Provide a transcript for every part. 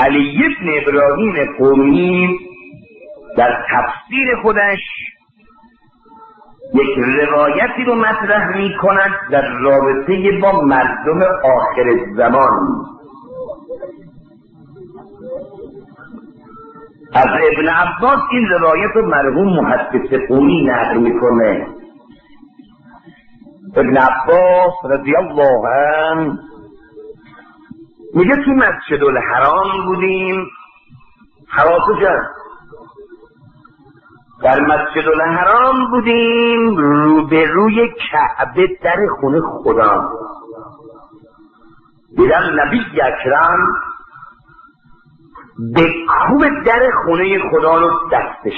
علی بن ابراهیم قمی در تفسیر خودش یک روایتی رو مطرح می کند در رابطه با مردم آخر زمان. از ابن عباس این روایت رو مرحوم محدث قمی نقل میکنه. ابن عباس رضی الله عنه میگه تو مسجد الحرام بودیم، حواسش در مسجد الحرام بودیم، روبروی کعبه در خونه خدا. دیدم نبی اکرم به کوب در خونه خدا رو دستش،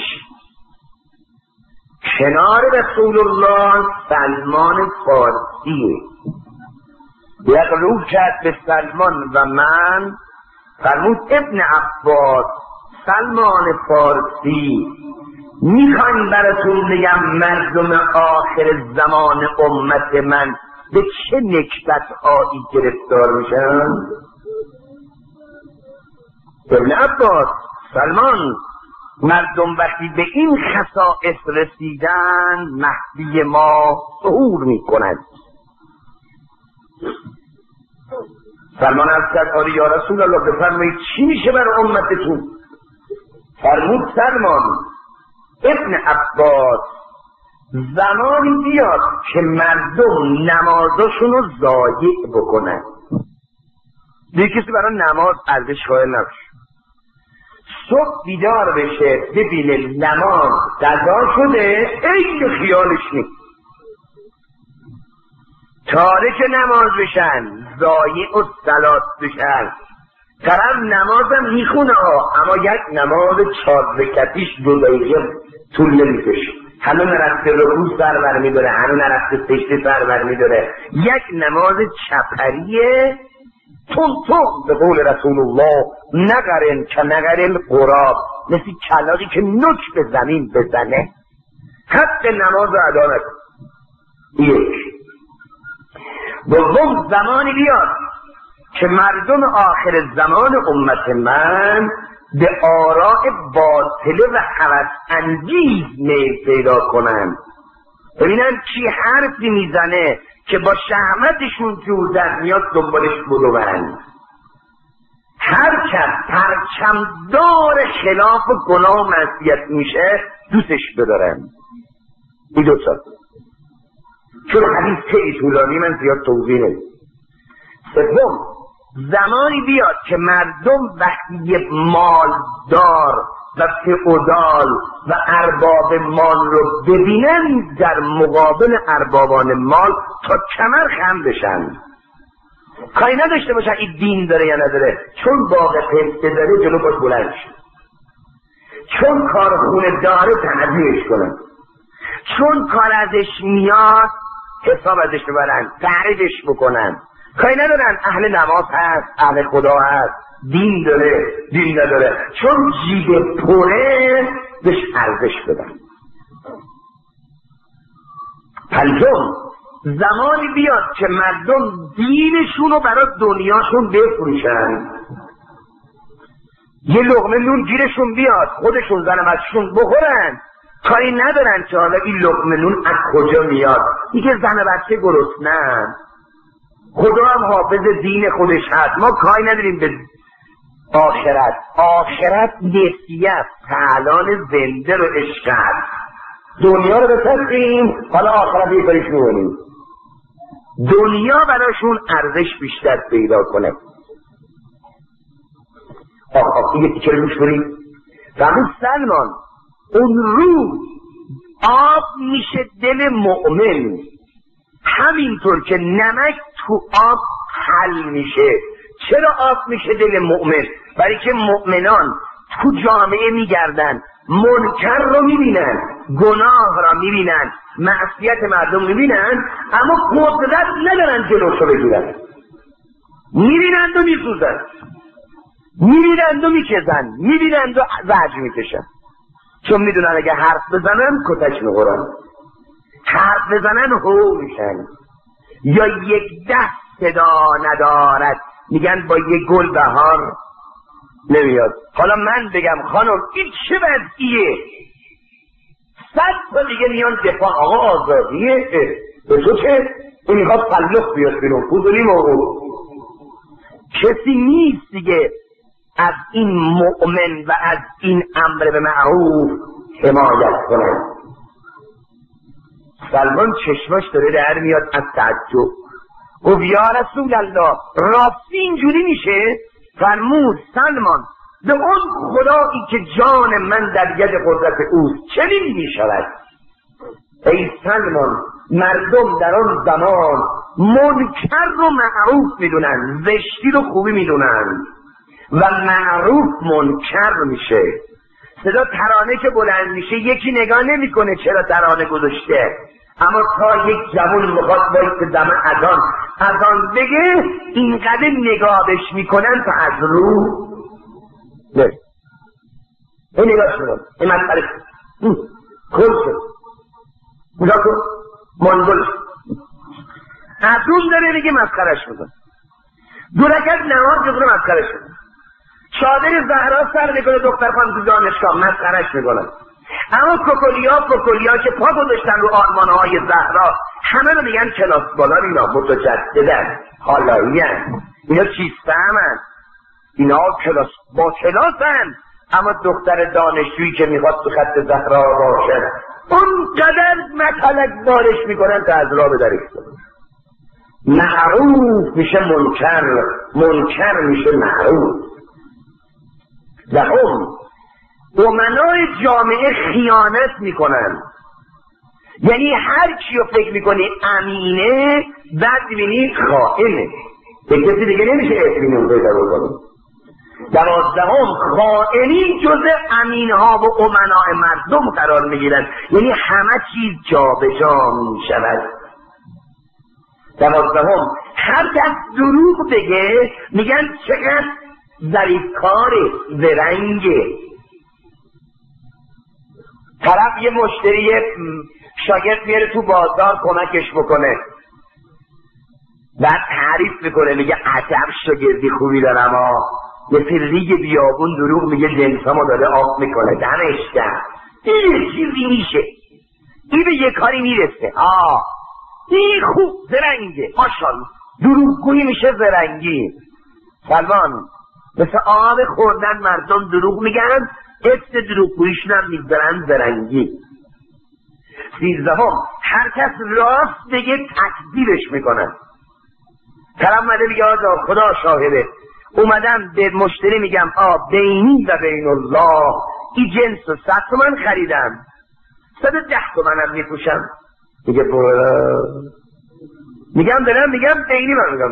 کنار رسول الله سلمان فارسیه. یک رو کرد به سلمان و من، فرمود ابن عباس سلمان فارسی میخواین براتون بگم مردم آخر زمان امت من به چه نکبت هایی گرفتار میشن؟ ابن عباس سلمان مردم وقتی به این خصائص رسیدن مهدی ما ظهور میکنند. سلمان عرض کرد آره یا رسول الله بفرمایید چی میشه برای امتتون؟ فرمود سلمان ابن عباس زمانی بیاد که مردم نمازاشون رو ضایع بکنن، دیگه کسی برای نماز ارزش قائل نباشه. صبح بیدار بشه ببینه نماز قضا شده این خیالش نیست، تارک نماز بشن، ضایع و صلات بشن. طرف نمازم میخونه اما یک نماز 4 رکعتیش 2 دقیقه طول نمیکشه، هنوز نرفته رکوع سر برمیداره، هنوز نرفته سجده سر برمیداره. یک نماز چپریه تون به قول رسول الله نقرن که نقرن قراب، مثل کلاقی که نوک به زمین بزنه، حق نماز رو ادا نکن. یک. دوم زمانی بیاد که مردم آخر زمان امت من به آراء باطله و هوس انگیز میل پیدا کنن، ببینن کی حرفی میزنه که با شهوتشون جوزد میاد دنبالش بدوبرن. هر کس پرچمدار خلاف گناه و معصیت میشه دوستش بدارن. این دو تا چون حدیث خیلی طولانی من زیاد توضیح نمیدم. سوم زمانی بیاد که مردم وقتی مالدار و فئودال و ارباب مال رو ببینن در مقابل اربابان مال تا کمر خم بشن، کاری نداشته باشن این دین داره یا نداره، چون باغ پسته داره جلو باش بلند شد، چون کارخونه داره تعظیمش کنن، چون کار ازش میاد حساب ازش ببرن، تعریفش بکنن. کاری ندارن اهل نماز هست، اهل خدا هست، دین داره، دین نداره، چون جیب پره بهش ارزش بدن. پنجم زمانی بیاد که مردم دینشون رو برای دنیاشون بفروشن، یه لقمه نون گیرشون بیاد خودشون زن بچه‌شون بخورن، کاری ندارن که حالا این لقمه نون از کجا میاد، دیگه زن بچه گرسنه‌اند، خدا هم حافظ دین خودش هست، ما کاری نداریم به آخرت. آخرت نسیت تعالان زنده رو عشق هست، دنیا رو بسازیم حالا آخرت یه کاریش می‌کنیم، دنیا براشون ارزش بیشتر پیدا کنه. این یکی چرا روش بریم فرمود سلمان اون روز آب میشه دل مؤمن، همینطور که نمک تو آب حل میشه. چرا آب میشه دل مؤمن؟ برای که مؤمنان تو جامعه میگردن، منکر رو میبینن، گناه را میبینن، معصیت مردم میبینن، اما قدرت ندارن جلوش رو بگیرن، میبینند و میسوزن، میبینند و میکزن، میبینند و زجر میکشن، چون میدونن اگه حرف بزنن کتش میخورن، حرف بزنن هو میشن. یا یک دست صدا ندارد، میگن با یک گل بهار نمیاد. حالا من بگم خانم این چه وضعیه، 100 تا دیگه میان دفاع، آقا آزادیه، به تو چه؟ این میخواد تلخ بیاد بیرون، فضولی موقع. کسی نیست دیگه از این مؤمن و از این امر به معروف حمایت کنه. سلمان چشماش داره در میاد از تعجب. گفت یا رسول الله راستی اینجوری میشه؟ فرمود سلمان به اون خدایی که جان من در ید قدرت اوست چنین میشود. ای سلمان مردم در آن زمان منکر رو معروف میدونن، زشتی رو خوبی میدونن و معروف منکر میشه. صدا ترانه که بلند میشه یکی نگاه نمیکنه چرا ترانه گذاشته، اما تا یک جوان میخواد باید دم اذان بگه اینقدر نگاهش میکنن تا از رو نه این نگاه شدن این مسئله کل شد نگاه کن منگل از اون داره میگه مسخرش میکن. دو رکعت نماز جزو مسخرش میکن. چادر زهرا سر میکنه دختر خانم تو دانشگاه مسخرش میکنن. اما کوکولیا که پا گذاشتن رو آرمانهای زهرا همه رو میگن کلاس بالا، اینا متجددن حالایی‌ان، اینا چیسته‌امن، اینا با کلاسن. اما دختر دانشجویی که میخواد تو خط زهرا باشه اون قدر مطلق بارش میکنن تا از راه بدرش کنن. معروف میشه منکر، منکر میشه معروف. امنای جامعه خیانت میکنن، یعنی هر چی رو فکر میکنی امینه بعد میبینی خائنه، به کسی دیگه نمیشه اطمینان پیدا بکنی. 12 خائنین جز امینها و امناء مردم قرار میگیرن، یعنی همه چیز جابجا میشود. 12 هر کس دروغ بگه میگن چقدر ظریفکاره، زرنگه. طرف یه مشتری شاگرد میاره تو بازار کمکش بکنه، بعد تعریف میکنه میگه عجب شاگردی خوبی دارم یه ریگ بیابون دروغ میگه جنسامو داره آب میکنه دمش گرم، این چیزی میشه، این به یه کاری میرسه، این خوب زرنگه ماشاءالله. دروغگویی میشه زرنگی. سلمان مثل آب خوردن مردم دروغ میگن، اسم دروغگوییشون هم میذارن زرنگی. 13 هر کس راست بگه تکذیبش میکنن. طرف اومده میگه آقا خدا شاهده اومدم به مشتری میگم بینی و بین الله این جنس رو 100 تومن خریدم 110 تومنم میپوشم. میگه میگم برم میگم بینی، من میگم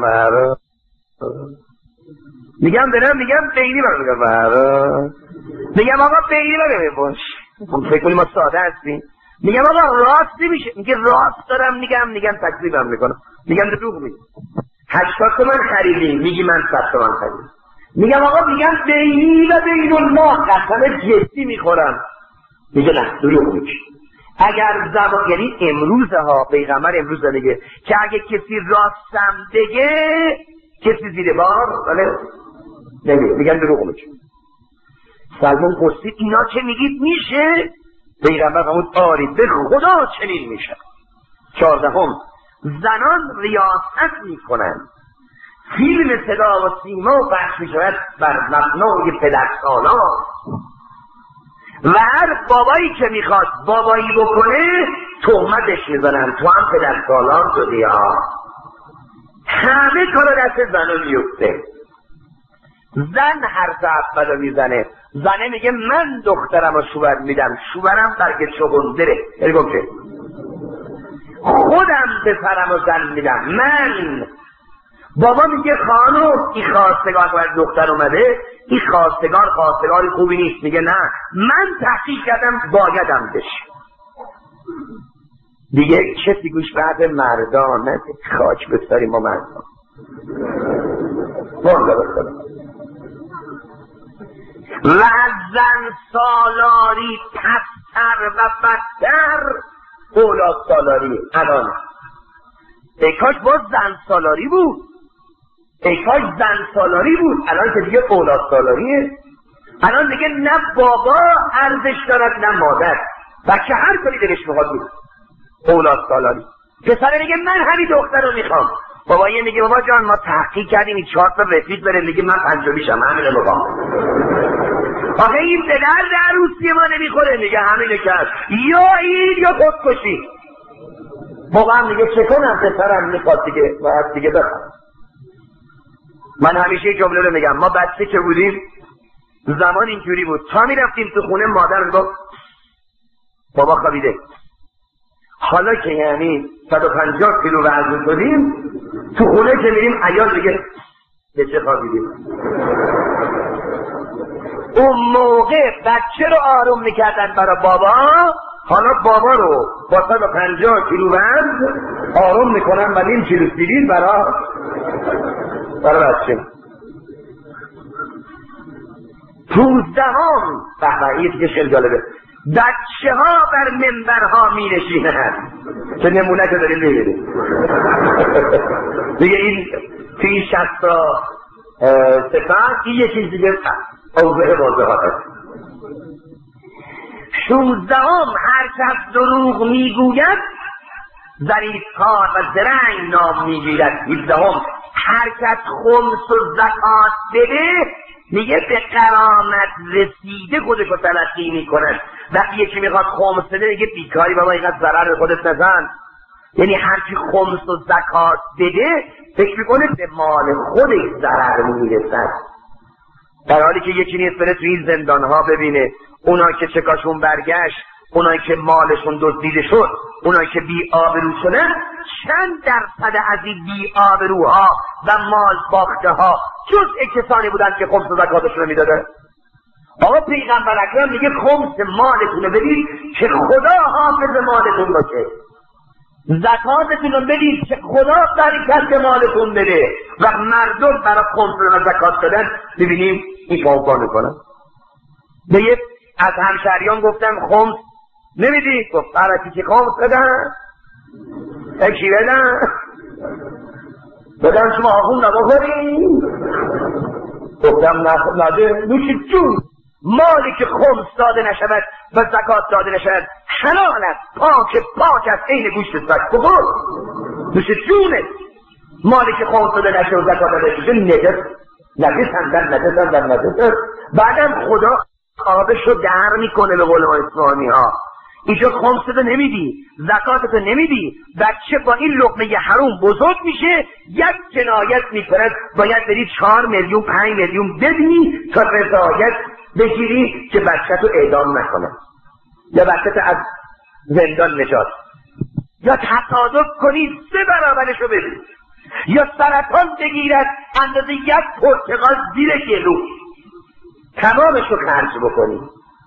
میگم برم میگم بینی، من میگم میگم آقا بینی من نمیپوش. فکر کنی ما ساده هستیم. میگم آقا راست نمیشه، میگه راست دارم میگم تکذیبم میکنم. میگم دروغ میگی 80 تومن خریدی، میگی من 100 تومن خریدم. میگم آقا میگم بینی و بین الله قسم جدی میخورم. میگه نه دروغ میگی. اگر زبان یعنی امروز پیغمبر امروز میگه که اگه کسی راستم بگه کسی زیر بار ولی نمیگه، میگن دروغ میگی. سلمان پرسید اینا چه میگید میشه؟ پیغمبر فرمود آری به خدا چنین میشه. 14 زنان ریاست میکنن، فیلم صدا و سیما پخش میشود بر مبنای پدرسالار و هر بابایی که میخواد بابایی بکنه تهمتش میزنن تو هم پدرسالار شدی همه کار دست زنان میفته. زن حرف اولو میزنه، زنه میگه من دخترم رو شوهر میدم، شوهرم برگ چغندره، یعنی گفته خودم پسرم رو زن میدم من. بابا میگه خانم این خواستگار باید دختر اومده، این خواستگار خوبی نیست. میگه نه من تحقیق کردم بایدم بشه. دیگه کسی گوش بعد مردان نه خاک بساریم با مردان و از زن سالاری پستر و بدتر اولاد سالاری. الان ای کاش باز زن سالاری بود، الان که دیگه اولاد سالاریه. الان دیگه نه بابا ارزش دارد نه مادر. بچه هر کاری دلش میخواد بود اولاد سالاری. پسر میگه من همین دختر رو میخوام. بابا یه میگه بابا جان ما تحقیق کردیم این 4 تا رفیق بره، میگه من 5 میشم همین رو میخوام. آخه این به درد عروسی ما نمیخوره، میگه همینه کرد یا این یا خودکشی. موقع هم میگه چه کنم پسرم میخواد دیگه باید دیگه بخوام. من همیشه این جمله رو میگم، ما بچه که بودیم زمان اینجوری بود، تا میرفتیم تو خونه مادر میگفت بابا خوابیده. حالا که یعنی 150 کیلو وزن شدیم تو خونه که میریم عیال دیگه به چه خوابیدیم. اون موقع بچه رو آروم میکردن برای بابا، حالا بابا رو با 150 کیلو وزن آروم میکنن و نیم کیلو سیبیل برای بچه. 15ام بحبهی دیگه خیلی جالبه، بچه ها بر منبرها می نشینند. چه نمونه که داریم ببینیم دیگه این توی 60 تا صفت این یه چیز دیگه اوضح واضحات هست. 16ام هر کس دروغ میگوید ظریفکار و زرنگ نام میگیرد. 17ام هر کس خمس و زکات بده میگه به کرامت رسیده خودش رو تلقی میکنه. وقتی یکی میخواد خمس بده میگه بیکاری بابا اینقدر ضرر به خودت نزن. یعنی هر کی خمس و زکات بده فکر میکنه به مال خودش ضرر میرسد، در حالی که یکی نیست بره توی این زندانها ببینه اونایی که چکاشون برگشت، اونایی که مالشون دزدیده شد، اونایی که بی آبرو شدن، چند درصد از این بی آبروها و مال باخته ها جزء کسانی بودن که خمس و زکاتشون رو میدادن. آقا پیغمبر اکرم میگه خمس مالتون رو بدید که خدا حافظ مالتون باشه، زکاتتون رو بدید که خدا برکت به مالتون بده. و مردم برای خمس و زکات دادن ببینیم این کار میکنن. به یک از همشهریان گفتم خمس نمیدی؟ گفت برای که خمس بدن اکی بدن شما آخون نبخوریم. گفتم نده نوش جون، مالی که خمس داده نشود و زکات داده نشود حلال است، پاک است، عین گوشت سگ بخور، نوش جونه. مالی که خمس داده نشود و زکات داده نشود نجس. بعدم خدا آبشو در میکنه به قول ما اسلامی ها. اینجا خمسه نمیدی، زکاتتو نمیدی، بچه با این لقمه حروم بزرگ میشه، یک جنایت میکنه، باید بری 4 میلیون 5 میلیون بدی تا رضایت بگیری که بچه تو اعدام نکنه یا بچه تو از زندان نجات، یا تصادف کنی 3 برابرشو بدی، یا سرطان بگیرد اندازه 1 پرتقال زیر گلو تمامشو خرج بکنی.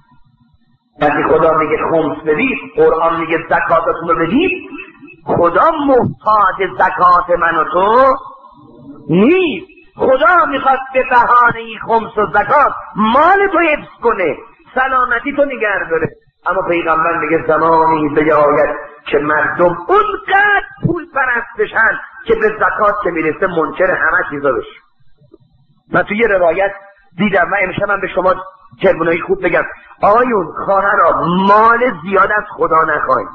وقتی خدا میگه خمس بدید، قرآن میگه زکاتتون رو بدید، خدا محتاج زکات من و تو نیست. خدا میخواد به بهانه خمس و زکات مال تو حفظ کنه، سلامتی تو نگه داره. اما پیغمبر میگه زمانی بیاید که مردم اونقدر پول پرست بشن که به زکات که میرسه منکر همه چیزا بشه. من توی یه روایت دیدم و امشب به شما جوانای خوب بگم، آقایون خواهرها مال زیاد از خدا نخواهید.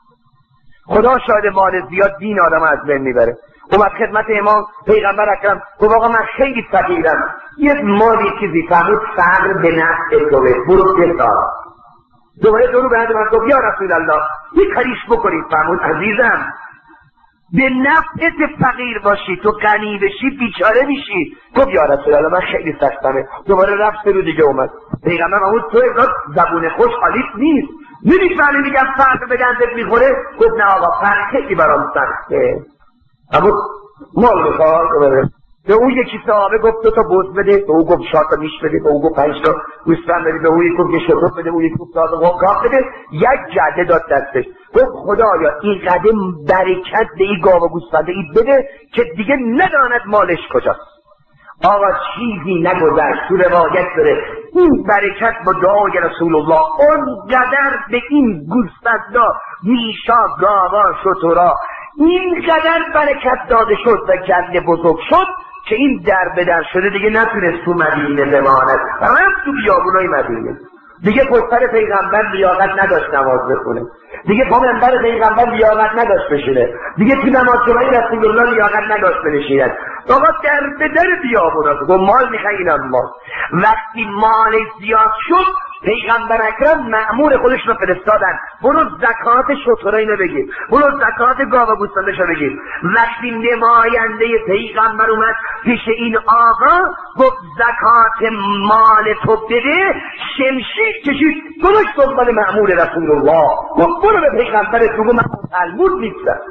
خدا شاید مال زیاد دین آدم از بین میبره. اومد خدمت امام پیغمبر اکرم گفت آقا من خیلی فقیرم، یه مالی چیزی فهمود فقر به نفع توه، برو بسار. دوباره دورو بعد من گفت یا رسول الله یه کاریش بکنید. فهمود عزیزم به نفعت فقیر باشی، تو غنی بشی بیچاره میشی. گفت یا رسول الله من خیلی سختمه. دوباره رفت رو دیگه اومد پیغمبر محمود تو اینقدر زبون خوش حالیت نیست، نمیفهمی میگم فقر به گندت میخوره. گفت نه آقا فقر خیلی برام سخته. اما مال بخواه به اون یکی صحابه گفت 2 تا بز بده، به اون گفت 4 تا میش بده، به اون گفت 5 تا گوسفند بده، به اون یکی گفت شتر بده، اون یکی گفت ساز قاف بده. یک جعده داد دستش. گفت خدایا این قدم برکت به این گاو و گوسفنده ای بده که دیگه نداند مالش کجاست. آقا چیزی نگذشت، تو روایت داره این برکت با دعای رسول الله اونقدر به این گوسفندا میشا گاوا شترا اینقدر برکت داده شد و گله بزرگ شد که این در به در شده دیگه نتونست تو مدینه بماند، رفت تو بیابونای مدینه. دیگه پشت پیغمبر لیاقت نداشت نماز بخونه، دیگه پا منبر پیغمبر لیاقت نداشت بشینه، دیگه تو نمازجمعه رسول الله لیاقت نداشت بنشیند. آقا در به در بیابونا گفت مال میخوای اینم مال. وقتی مال زیاد شد پیغمبر اکرم مأمور خودش رو فرستادن برو زکات شترینو بگیر، برو زکات گاو گوسفندشو بگیر. وقتی نماینده پیغمبر اومد پیش این آقا گفت زکات مال تو بده، شمشیر کشید گذاشت دنبال مأمور رسول الله گفت برو به پیغمبرت بگو من تلمود نیستم.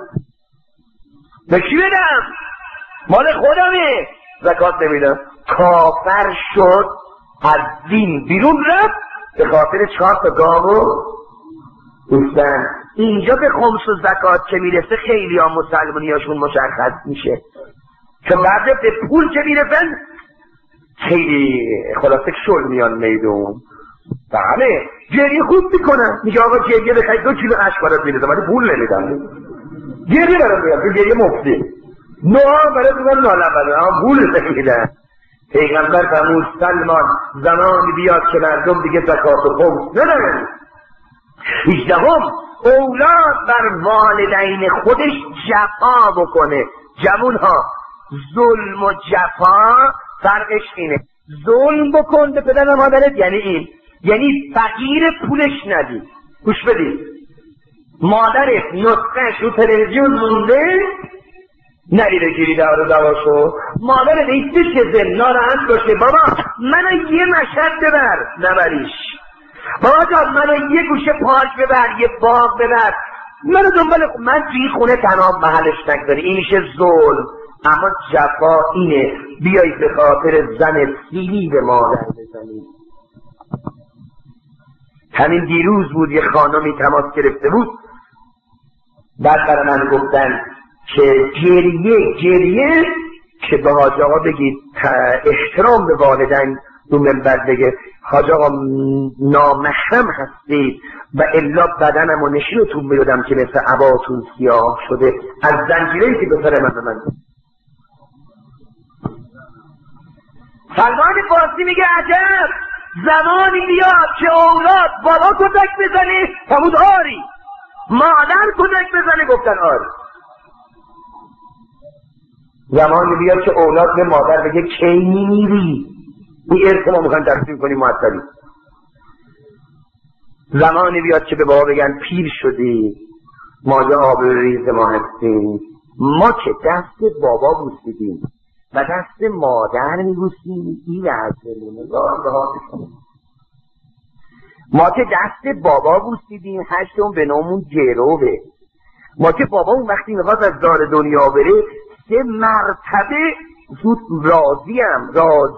به کی بدم؟ مال خودمه، زکات نمیدم. کافر شد، از دین بیرون رفت به خاطر 4 تا گاو و گوسفند. اینجا به خمس و زکات که میرسه خیلی ها مسلمانیاشون مشخص میشه، چون بعد به پول که میرسن خیلی خلاصه شل میان میدون. بله گریه خوب میکنن، میگه آقا گریه بخواید 2 کیلو اشک برات میدم ولی پول نمیدم. گریه برات میدم، گریه مفتی نوها برات میدم نالبنه اما پول نمیدن. پیغمبر فرمود سلمان زمانی بیاد که مردم دیگه زکات و خمس ندارن. 18 اولاد بر والدین خودش جفا بکنه. جوون ها ظلم و جفا فرقش اینه، ظلم بکن به پدر و مادرت یعنی این، یعنی فقیر پولش ندی. گوش بدید، مادرت نسخهش رو تلویزیون مونده نری بگیری دواشو، مادر نیستی که زنا راحت باشه بابا منو یه مشهد ببر نبریش، بابا جان منو یه گوشه پارک ببر، یه باغ ببر، منو دنبال من توی خونه تنها محلش نگذاری. این میشه ظلم. اما جفا اینه بیایی به خاطر زن سیلی به مادر بزنی. همین دیروز بود یه خانمی تماس گرفته بود، بعد برای من گفتن که گریه که به حاج آقا بگید احترام به والدین دو منبر بگه حاج آقا نامحرم هستید و الا بدنم و نشینتون میدادم که مثل عباتون سیاه شده از زنجیرهی که به سر من سلمان فارسی میگه عجب زمانی بیاد که اولاد بابا کتک بزنه فرمود آری، مادر کتک بزنه گفتن آری. زمانی بیاد که اولاد به مادر بگه کی میری، این ارث ما میخوایم تقسیم کنیم معطلی. زمانی بیاد که به بابا بگن پیر شدی، ما جا آبروریز ما هستیم، ما که دست بابا بوسیدیم و دست مادر میبوسیم این وزنونه ما که دست بابا بوسیدیم هشتم به نامون گروه. ما که بابا اون وقتی میخواست از دار دنیا بره 3 مرتبه زود راضیم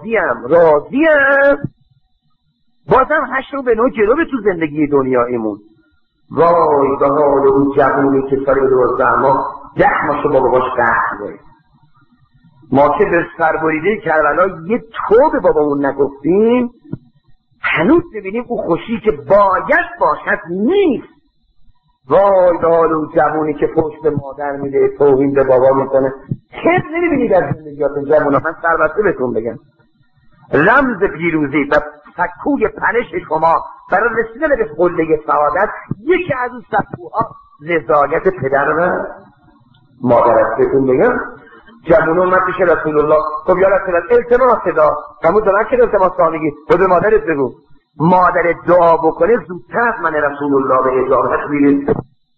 بازم 8 به 9 جلو تو زندگی دنیایمون. وای به حال اون جوونی که سال 12 ماه 10 ماه بابا باش قهره. ما که به سربریده کربلا یه تو به بابامون نگفتیم هنوز ببینیم اون خوشی که باید باشد نیست. وای به حال اون جوونی که پشت مادر میده توهین به بابا میکنه. کس نمیبینید در زندگیاتون جوونا، من سربسته بهتون بگم رمز پیروزی و سکوی پنش شما برای رسیدن به قله سعادت یکی از اون سکوها رضایت پدر و مادر است. بهتون بگم جوونا اومد پیش رسول الله خب یا رسول الله التماس دا همون دارن که التماس سانگی خود به مادرت بگو، مادر دعا بکنه زودتر من رسول الله به اجابت میرسه.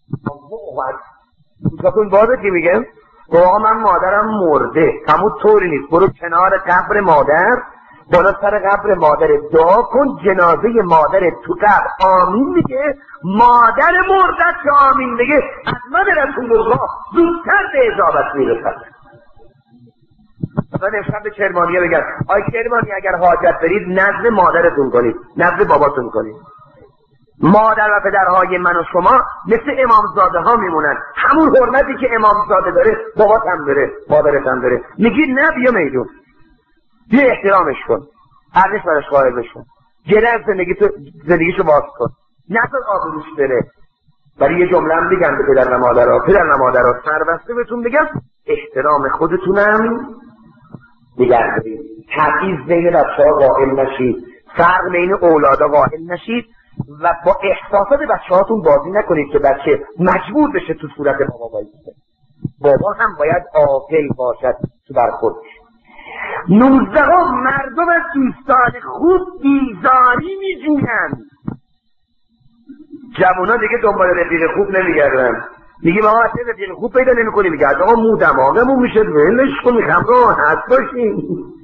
بسیتون بازه که میگم آقا من مادرم مرده، همون طوری نیست، برو کنار قبر مادر، بالا سر قبر مادر دعا کن، جنازه مادر تو قبر آمین میگه، مادر مرده که آمین میگه از من رسول الله زودتر به اجابت میرسد. مثلا امشب به کرمانیه بگن آی کرمانی اگر حاجت برید نزد مادرتون کنید، نزد باباتون کنید. مادر و پدرهای من و شما مثل امامزاده ها میمونن، همون حرمتی که امامزاده داره بابات هم داره، مادرت هم داره. میگی نه بیا میدون، بیا احترامش کن، ارزش براش قائل بشون، گره از زندگیشو باز کن، نذار آبروش بره. برای یه جمله هم بگم به پدر و مادرها سربسته بهتون بگم احترام خودتونم نگهدارید. تبعیض بین بچه‌ها قائل نشید، فرق بین اولادا قائل نشید و با احساسات بچه‌هاتون بازی نکنید که بچه مجبور بشه تو صورت بابا بایسته. بابا هم باید عاقل باشد تو برخوردش. 19 مردم از دوستان خوب بیزاری میجویند. جوونا دیگه دنبال رفیق خوب نمیگردن، میگه ما اصلا رفیق خوب پیدا نمیکنیم، میگه آقا مو دماغمون میشه ولش کن، میخوام راحت باشیم.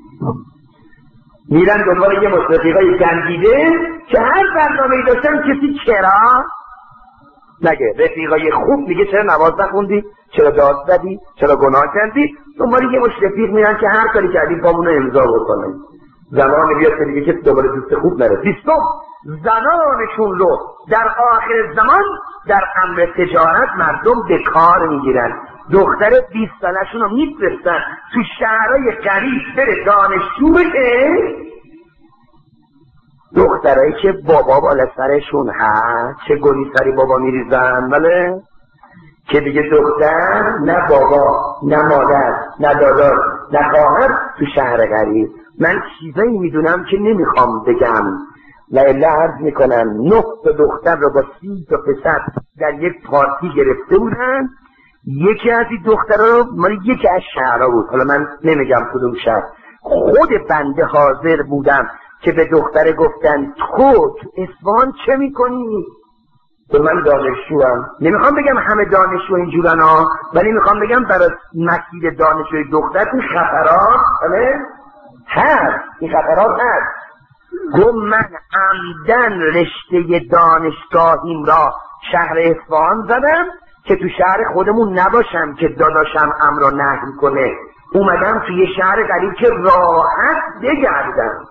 میرن دنبال یه رفیقای گندیده که هر برنامه‌ای داشتن کسی چرا نگه. رفیقای خوب میگه چرا نماز نخوندی، چرا داد زدی، چرا گناه کردی. دنبال یه رفیق میرن که هر کاری کردی پامونو امضا بکنن. زمان بیاد که دیگه کسی دنبال دوست خوب نره. 20 زنانشون رو در آخر زمان در امر تجارت مردم به کار میگیرن. دختر 20 سالشون رو میفرستن تو شهرهای قریب بره دانشجو بشه. دخترایی که بابا بالا سرشون هست چه گلی سری بابا میریزن، بله که دیگه دختر نه بابا نه مادر نه دادار نه خواهر تو شهر غریب. من چیزایی میدونم که نمیخوام بگم و الا عرض میکنم 9 تا دختر رو با 30 تا پسر در یک پارتی گرفته بودن. یکی از این دخترها رو مال یکی از شهرها بود، حالا من نمیگم کدوم شهر. خود بنده حاضر بودم که به دختره گفتن تو اصفهان چه میکنی؟ تو من دانشجوام. نمیخوام بگم همه دانشجو اینجورن ها، ولی میخوام بگم برای مسیر دانشجوی دختر این خطرات هست، این خطرات هست. گفت من عمدن رشته دانشگاهیم را شهر اصفهان زدم که تو شهر خودمون نباشم که داداشم امر و نهی کنه. اومدم توی شهر قریب که راحت بگردم.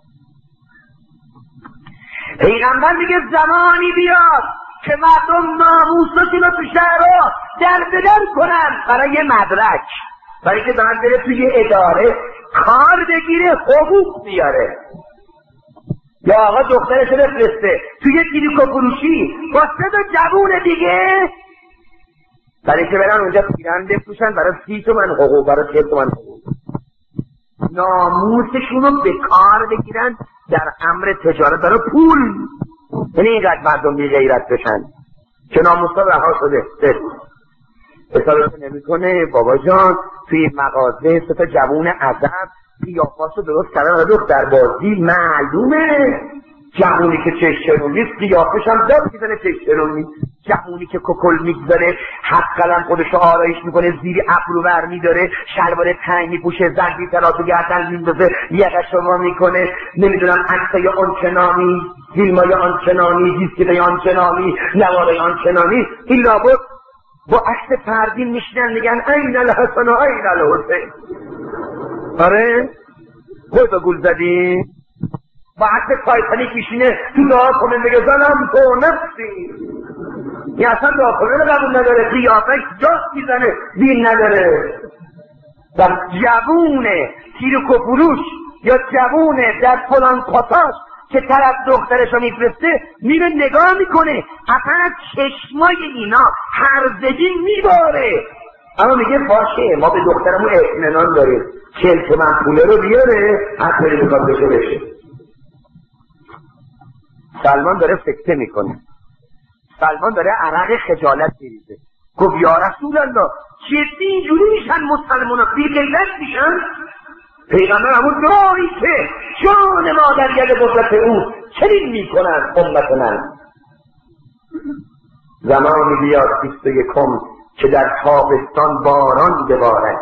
پیغمبر میگه زمانی بیاد که مردم ناموسشون رو تو شهرها در بدر کنن برای مدرک، برای که دارن بره توی اداره کار بگیره حقوق بیاره. یا آقا دخترش بفرسته توی تریکو فروشی با 3 تا جوون دیگه، برای که برن اونجا پیرن بفروشن برای 30 تومن حقوق، برای 40 تومن حقوق. ناموسشون رو به کار بگیرن در امر تجارت برای پول. یعنی اینقدر مردم بی غیرت بشن که ناموسا رها شده. حسابش نمیکنه بابا جان توی مغازه 3 تا جوون عزب قیافه‌شو درست کردن. دختر بازی معلومه جوونی که چشترونی قیافش هم داد میزنه چشترونی، جوونی که ککل میگذاره حقا خودشو آرایش میکنه زیر ابرو ور میداره شلوار تنگ میپوشه زنگی تراتو گردن میندازه یقش رو میکنه نمیدونم عکسای آنچنانی فیلمای آنچنانی دیسکای آنچنانی نوارای آنچنانی. این لابد با عکس فردین میشنن میگن این الحسن و این الحسین. آره خودتا گول زدی با عکس تایتانیک میشینه تو دعا کنه میگه زنم تو نفسی. این اصلا دعا کنه قبول نداره، قیافه جاست میزنه دین نداره. در جوون تیرک و فروش یا جوون در فلان پاتاش که طرف دخترشو میفرسته میره نگاه میکنه اصلا از چشمای اینا هرزگی میباره، اما میگه باشه ما به دخترمون اطمینان داریم 40 تومن پوله رو بیاره حتی میخواد بشه. سلمان داره سکته میکنه، سلمان داره عرق خجالت میریزه. گفت یا رسول الله جدی اینجوری میشن مسلمان ها بی غیرت میشن؟ پیغمبر همون دعایی که جان ما در ید قدرت او چنین میکنن امت من. زمانی بیاد 21 که در تابستان باران ببارد،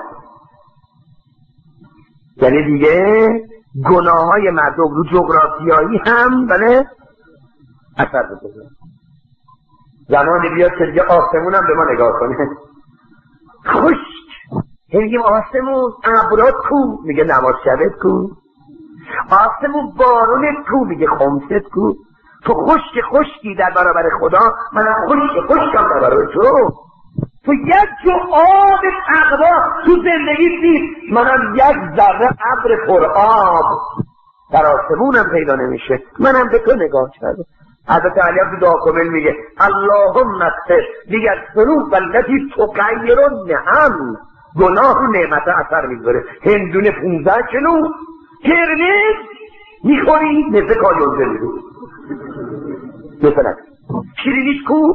یعنی دیگه گناه های مردم رو جغرافیایی هم بله اثر بکنه. زمانی بیاد که دیگه آسمون هم به ما نگاه کنه خشک. میگیم آسمون ابرات کو، میگه نماز شبت کو. آسمون بارونت کو، میگه خمست کو. تو خشکی در برابر خدا، منم خشکم در برابر تو یک جو آب تقوا تو زندگی نیست، منم یک ذره ابر پر آب در آسمونم پیدا نمیشه، منم به تو نگاه کردم. حضرت علی تو دعا کامل میگه اللهم اغفر لیالذنوب التي تغیر النعم گناه رو نعمت اثر میذاره. هندونه 15 کیلو قرمز میخوری نزد کایونزه میدو مثلا. شیرینیش کو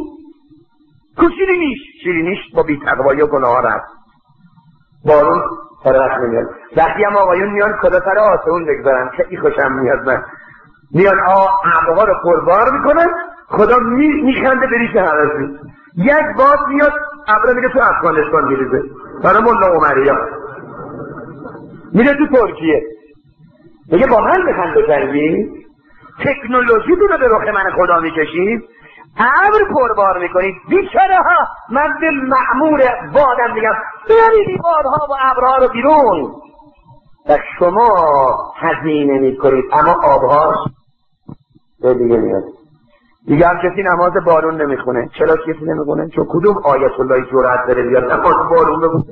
شیرینیش با بی‌تقوایی و گناه رفت. بارون فرق نمیاد. وقتی هم آقایون میان کدا سر آسمون بگذارن خیلی خوشم میاد. من میان ابرها رو پربار میکنن، خدا میخنده بریش همه. یک باد میاد ابر میره تو افغانستان میریزه برای ملا عمریا، میره تو ترکیه. میگه با من بخند بجنگی؟ تکنولوژی رو به رخ من خدا میکشید، ابر پربار میکنید. بیچاره ها، من به مأمور بادم میگم برید این بادها و ابرها رو بیرون. و شما هزینه میکنید اما آبهاش به دیگه میاد. دیگه هم کسی نماز بارون نمیخونه. چرا کسی نمیخونه؟ چون کدوم آیت الله جرأت داره بیاد نماز بارون بخونه؟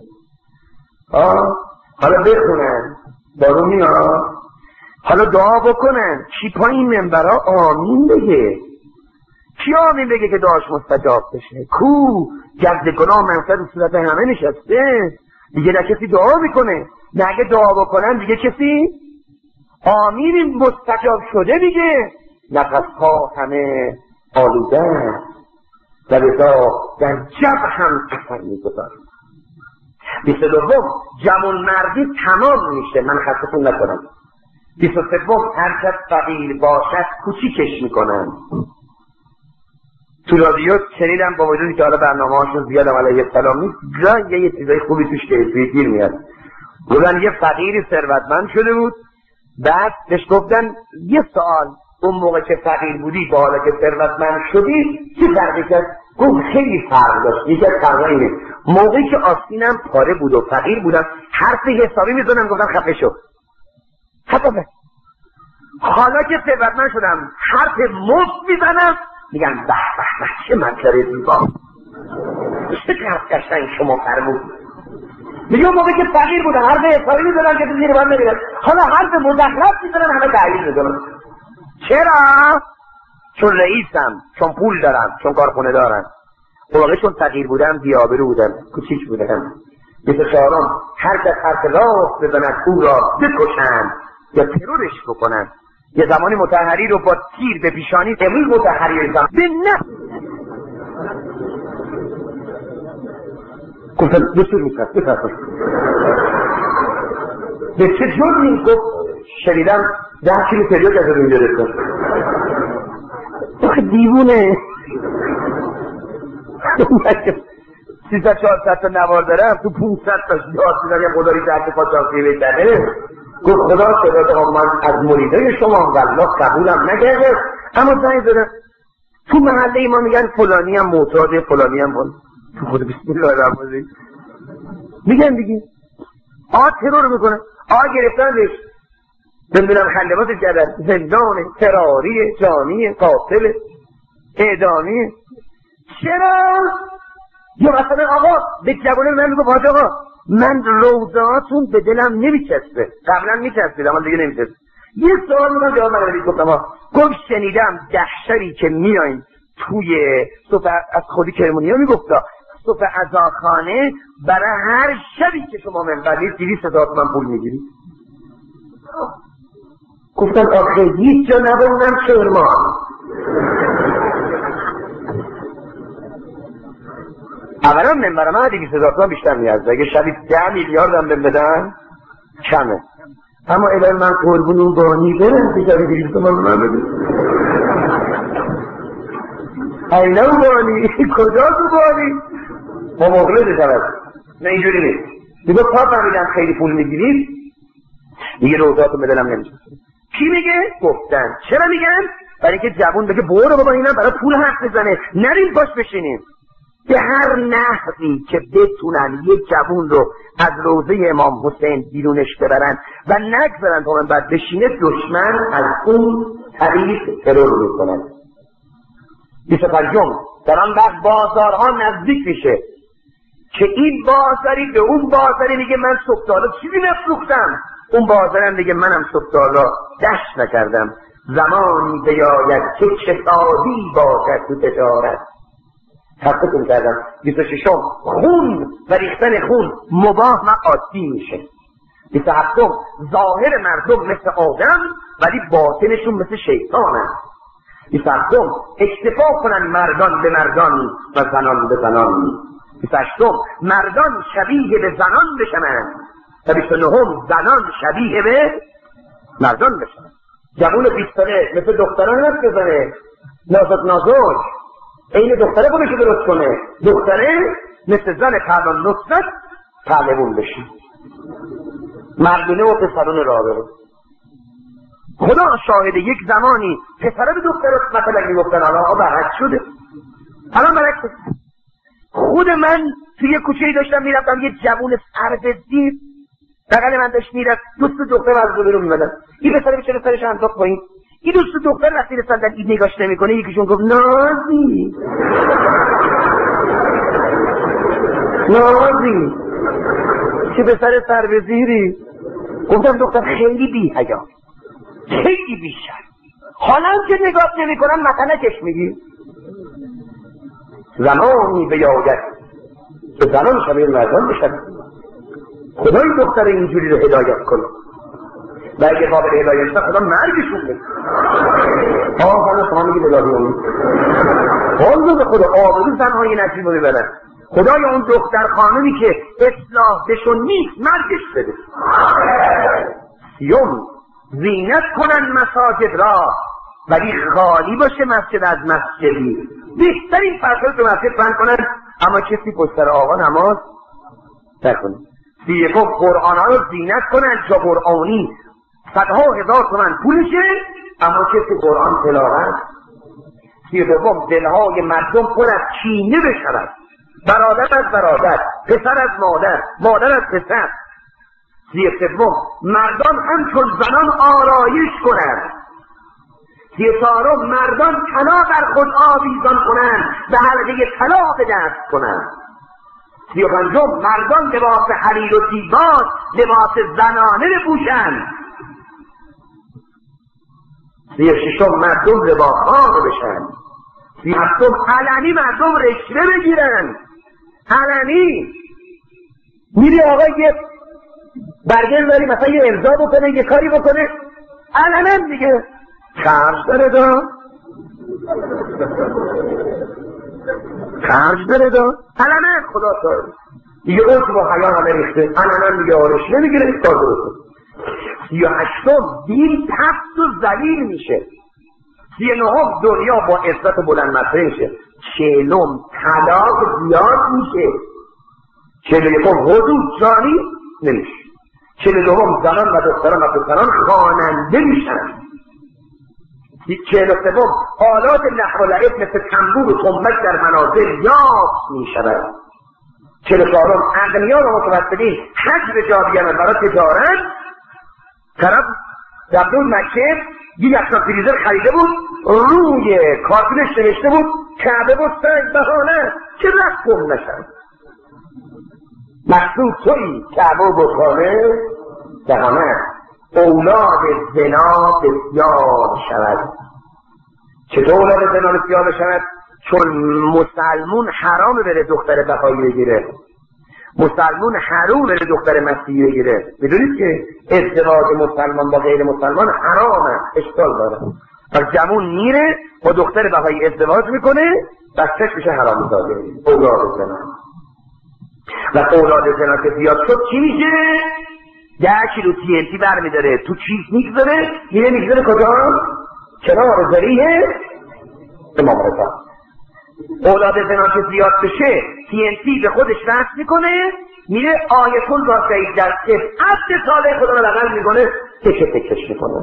حالا بخونن بارون میاد، حالا دعا بکنن. کی پایین منبرها آمین بگه؟ کی آمین بگه که دعاش مستجاب بشه؟ کو گرد گناه منفر رو صورت همه نشسته دیگه، نه کسی دعا میکنه. نه اگه دعا بکنن دیگه کسی آمین مستجاب شده دیگه. نفس ها همه آلوده و لذا در جب هم اثر میگذاره. 22 جوان مردی تمام میشه. من خستتون نکنم. 23 هر کس فقیر باشد کوچیکش میکنن. تو رادیو شنیدم با وجودی که حالا برنامه هاشون زیادم علیه السلام نیست، جای یه چیزای خوبی توش گیر میاد. گفتن یه فقیری ثروتمند شده بود، بعد بهش گفتن یه سوال، اون موقع که فقیر بودی با حالا که ثروتمند شدی چه فرقی کرد؟ گفت خیلی فرق داشت. یکی از فرقا اینه موقعی که آستینم پاره بود و فقیر بودم حرف حسابی میزنم گفتن خفه شو. حالا که ثروتمند شدم حرف مفت میزنم میگن به به به چه مطلب زیبا، چه قشنگ شما فرمود. میگم موقعی که فقیر بودم حرف حسابی میزنم که زیر من نمیرن، حالا حرف مزخرف میزنن همه تعیین میزنن. چرا؟ چون رئیسم، چون پول دارم، چون کارخونه دارم. موقع چون فقیر بودم بی‌آبرو بودم، کوچیک بودم. 24 هر کس حرف راست بزند او را بکشند یا ترورش بکنند. یه زمانی مطهری رو با تیر به پیشانی، امروز مطهری رو به نه گفتن دستور میکرد بفرمایید. به چه جرمی؟ گفت شنیدم 10 کیلو تریاک از رو گرفتن. آخه دیوونه 300-400 تا نوار دارم تو 500 تا یاد میدن یه خداری درک قاچاقچی بکنه. گفت خدا صدات من از مریدای شما والله قبولم نکرده، اما زنگ زدن تو محله ما میگن فلانی هم معتاد، فلانی هم تو خود بسم الله الرحمن الرحیم میگن دیگه ترور میکنن. گرفتنش نمیدونم خلباتش کردن، زندان، فراری، جانی، قاتل، اعدامی. چرا؟ یا مثلا آقا به جوانه من میگو باید آقا من روزاتون به دلم نمیچسبه، قبلا میچسبید اما دیگه نمیچسبه. یه سوال میگم جواب من رو گفتم گفت شنیدم دهشری که میاین توی صبح از خودی کرمونی ها میگفتا صبح عزاخانه برای هر شبی که شما منبرید 200,000 تومان پول میگیرید. گفتن آخه هیچ جا نبونم شرمان. اولا منبر من 200,000 تومان بیشتر میارزه. اگه شبی 10 میلیارد هم بدن کمه، اما الان من قربون اون بانی برم که شبی 200 تومان من بده. اینا اون بانی کجا تو بانی با مغلظ شود. نه اینجوری نیست. دیگه تا فهمیدم خیلی پول میگیرید دیگه روزاتون بدلم نمیشه. کی میگه؟ گفتن. چرا میگن؟ برای که جوون بگه برو بابا اینم برای پول حرف بزنه، نریم باش بشینیم. به هر نحوی که بتونن یک جوون رو از روضه امام حسین بیرونش ببرن و نگذارن تا من بعد بشینه، دشمن از اون طریق ترور میکنن. 25 در آن وقت بازارها نزدیک میشه که این بازاری به اون بازاری میگه من صبحدالا چیزی نفروختم، اون بازارم میگه منم صبحدالا دشت نکردم. زمانی بیاید که کسادی باشد تو تجارت، خستتون کردم. 26 خون و ریختن خون مباح و عادی میشه. 27 ظاهر مردم مثل آدم ولی باطنشون مثل شیطانه. 27 اکتفا کنن مردان به مردان و زنان به زنان. 28 مردان شبیه به زنان بشن و 29 زنان شبیه به مردان بشن. جوون 20 ساله مثل دختران هست بزنه نازک نازک این دختره خودشو درست کنه، دختره مثل زن پهلوان نصرت پهلوان بشه، مردونه و پسرون راه بره. خدا شاهد یک زمانی پسره به دخترات مثلا میگفتن الان برعکس شده، الان برعکس شده. خود من توی کوچه‌ای داشتم میرفتم، یه جوون سربزیر بغل من داشت میرفت، دوست دختر از رو بیرون میمدن، این پسره بچه سرش انداخت پایین، این دوست دختر وقتی رسندن این نگاش نمیکنه، یکیشون گفت نازی نازی چه پسر سربزیری. گفتم دختر خیلی بی حیا، خیلی بیشتر، حالا که نگاه نمی کنم متنکش میگی. زمانی بیاید که زنان شبیه مردان بشن. خدا این دختر اینجوری رو هدایت کنه و اگه قابل هدایت شد خدا مرگشون بده. حالا شما میگید الهی امید حالا به خدا آبرو زنهای نجیب رو ببرن. خدای اون دختر خانمی که اصلاح بشون نیست مرگش بده. 30 زینت کنن مساجد را ولی خالی باشه مسجد از مسجدی. بهترین فرصت رو مسجد بند کنن اما کسی پشت سر آقا نماز نکنه. 31 قرآن ها رو زینت کنن جا قرآنی صدها هزار تومن پولشه اما کسی قرآن تلاوت. 32 دلهای مردم پر از کینه بشود، برادر از برادر، پسر از مادر، مادر از پسر. 33 مردان همچون زنان آرایش کنند. 34 مردان طلا بر خود آویزان کنند، به حلقه طلا به دست کنند. 35 مردان لباس حریر و دیباج لباس زنانه بپوشند. 36 مردم رباخوار بشن. 37 علنی مردم رشوه بگیرن. علنی میری آقا یه برگه داری مثلا یه امضا بکنه یه کاری بکنه علنا دیگه خرج داره دا خرج داره دا علنا خدا داره دیگه اون که با حیان همه ریخته علنا دیگه آرش نمیگیره کار درسته. 38 دین پست و ذلیل میشه. 39 دنیا با عزت بلند مطرح میشه. 40 طلاق زیاد میشه. 41 حدود جاری نمیشه. 42 زنان و دختران و پسران خواننده میشن. 43 آلات نحو و لعب مثل تنبور و تنبک در منازل یافت میشود. 44 اغنیان و متوسطین حج به جا بیارن برای تجارت. طرف در دون مکه یک اصلا فریزر خریده بود روی کارتونش نوشته بود کعبه بود سنگ بهانه چه رفت گم نشد. مقصود توی کعبه و بطانه بهانه اولاد زنا بسیار شود. چطور اولاد زنا بسیار شود؟ چون مسلمون حرام بره دختر بهایی بگیره، مسلمون حرام بره دختر مسیحی بگیره. میدونید که ازدواج مسلمان با غیر مسلمان حرامه، اشکال داره. پس جوون میره با دختر بهایی ازدواج میکنه بچه‌ش میشه حرام زاده اولاد زنا. و اولاد زنا که زیاد شد چی میشه؟ 10 کیلو TNT برمیداره تو چیز میگذاره میره میگذاره کجا؟ کنار ذریعه امام رضا. اولاد زنا که زیاد بشه TNT به خودش وصل میکنه میره آیت الله شهید در عبد صالح خدا رو بغل میکنه تکه تکش میکنه.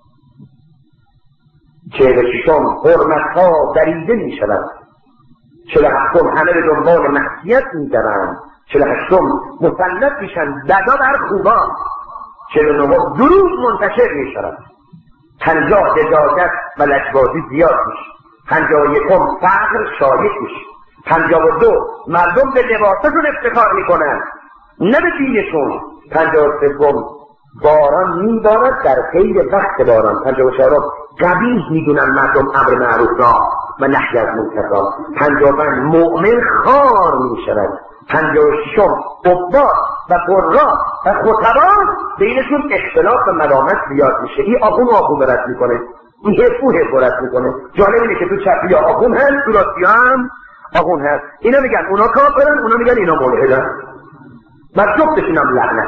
46 حرمت ها دریده میشود. 47 همه به دنبال معصیت میدارن. 48 مسلط میشن ددا بر خوبان. 49 دروغ منتشر میشود. 50 دجاجت و لجبازی زیاد میشه. 51 فقر شایع میشه. 52 مردم به لباسشون افتخار میکنن نه به دینشون. 53 باران میبارد در غیر وقت باران. 54 قبیح میدونن مردم امر معروف را و نهی از منکرات. 55 مؤمن خار می شود. 56 عباد و قرا و خطبان بینشون اختلاف و ملامت زیاد میشه. این آخون رد میکنه، این حرفو رد میکنه. جالب اینه که تو چپی آخون هست، تو راستی هم آخون هست. اینا میگن اونا کافرن، اونا میگن اینا ملحدن. و جفتشون هم لعنت.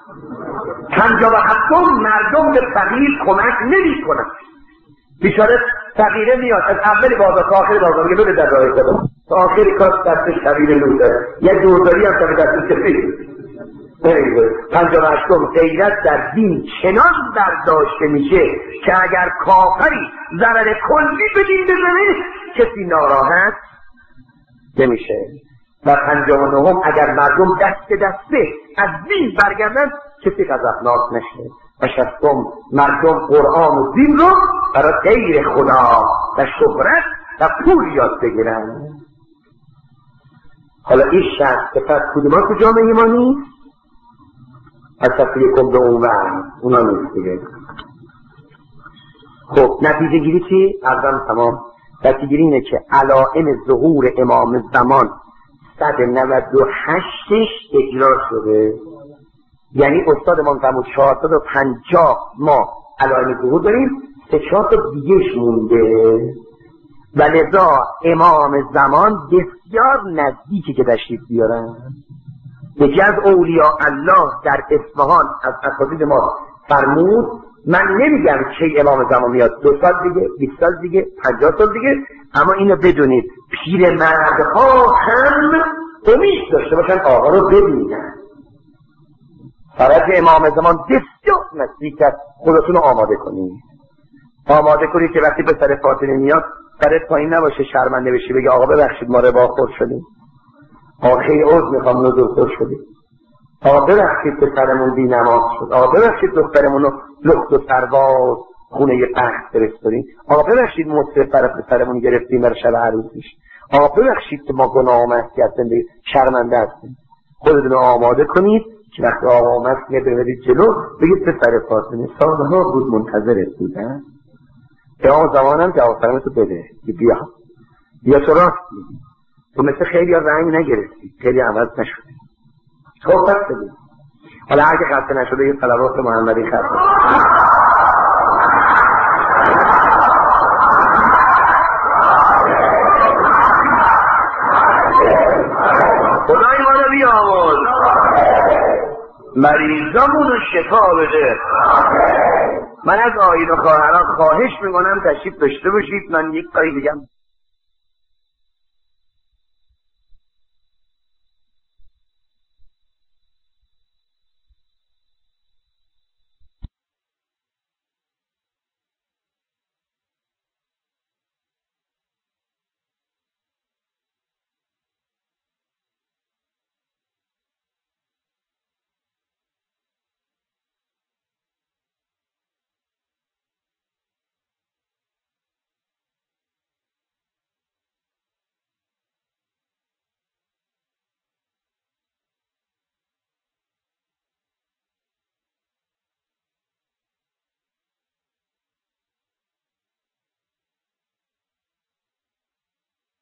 57 مردم به فقیر کمک نمی کنن. بیچاره فقیره میاد از اولی بازار تا آخری بازار میگه بده در راه خدا، تا آخری کار دستش فقیر لوده، یه دورداری هم تا به دستش سفید. 58 غیرت در دین چنان برداشته میشه که اگر کافری ضرر کلی به دین بزنه کسی ناراحت نمیشه. و 59 اگر مردم دست دسته از دین برگردن کسی غضبناک نشه. و 60 مردم قرآن و دین رو برای غیر خدا و شهرت و پول یاد بگیرن. حالا این 60 پس کدوم تو جامعه ما نیست؟ از صفحه کم به اون اونا نیست دیگه. خب نتیجه گیری چی؟ ارزم تمام. نتیجه گیری اینه که علائم ظهور امام زمان 198ش اجرا شده. یعنی استاد ما فرمود 450 ما علائم ظهور داریم، 3-4 تا دیگهش مونده. و لذا امام زمان بسیار نزدیکی که تشریف بیارن. یکی از اولیاء الله در اصفهان از اساتید ما فرمود من نمیگم کی امام زمان میاد، 2 سال دیگه، 20 سال دیگه، 50 سال دیگه، اما اینو بدونید پیرمردها هم امید داشته باشن آقا رو ببینن. فرج امام زمان بسیار نزدیک است. خودتون رو آماده کنید، آماده کنید که وقتی به سر فاطمه میاد سرت پایین نباشه شرمنده بشی بگی آقا ببخشید ما رباخور شدیم، آقا خیلی عذر میخوام نزدور شدیم، آقا ببخشید که سرمون بی نماز شد، آقا ببخشید دخترمون رو لخت و سرباز خونه قحط فرستادیم، آقا ببخشید مصرف سرمون گرفتیم برای شب عروسیش، آقا ببخشید که ما گناه آمد که از زندگی شرمنده هستیم. خودتون رو آماده کنید که وقتی آقا آمد که برید جلو بگید پسر فاطمه سالها بود منتظرت بودن، که آقا زمانم جواب فرمتو بده بیا تو راست میگی، تو مثل خیلی ها رنگ نگرفتی، خیلی عوض نشدی. خب پس بدید. حالا اگه خسته نشده یه صلوات محمدی خسته. خدای ما رو بیامرز، مریضامون رو شفا بده. من از آیین و خواهران خواهش میکنم تشریف داشته باشید. من یک کاری بگم.